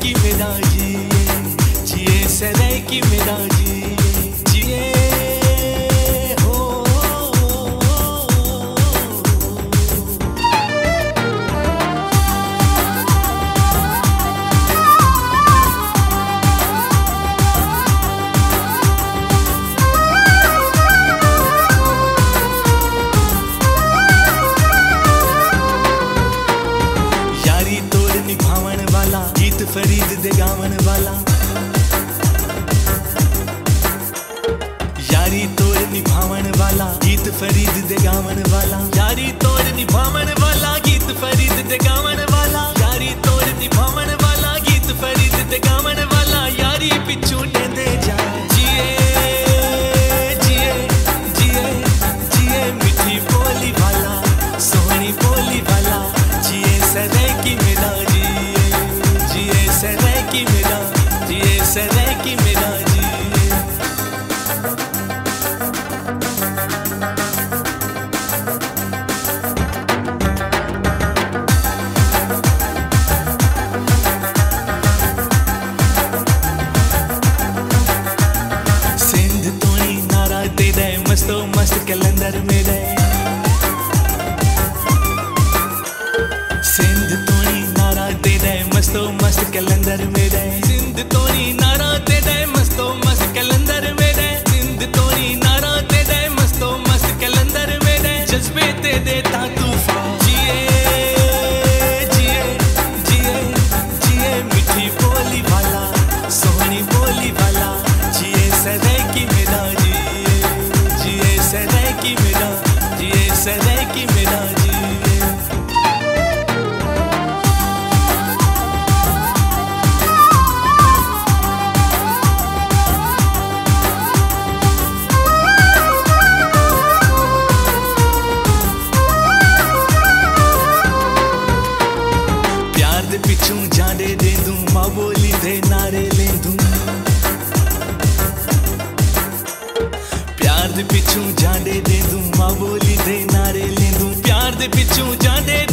की मेरा जिए सदै की मेरा जिए हो। यारी तोड़ निभावन वाला गीत फरीद दे गावन वाला, यारी तोड़ निभावन वाला गीत फरीद दे गावन वाला, यारी तोड़ निभावन वाला गीत फरीद दे गावन वाला, यारी तोड़ निभावन वाला गीत फरीद दे गावन वाला, यारी पिछू डेंदे जा जिए जिए जिए जिए मिठी बोली वाला सोहनी बोली वाला, जिए सदै की मेरा जिए सदै की मेरा जिए सदै की मेरा मस्तो मस्त कैलेंडर में रहे, सिंध तोड़ी नारा दे दे मस्तो मस्त कैलेंडर में रहे, सिंध तोड़ी नारा दे दे मस्तो मस्त कैलेंडर में रहे, सिंध तोड़ी नारा दे दे मस्तो मस्त कैलेंडर में रहे, जज्बे ते देता तूफान जिए जिए जिए जिए मिठी बोली वाला सोहनी बोली वाला, जिए सदै की मेरा जिए सदै की मेरा जिए सदै की मेरा प्यार दे पिछू जांडे दे दूं मां बोली दे नारे ले दूं, प्यार दे पिछू जांडे दे दूं मां बोली दे नारे ले दूं, प्यार दे पिछू जांडे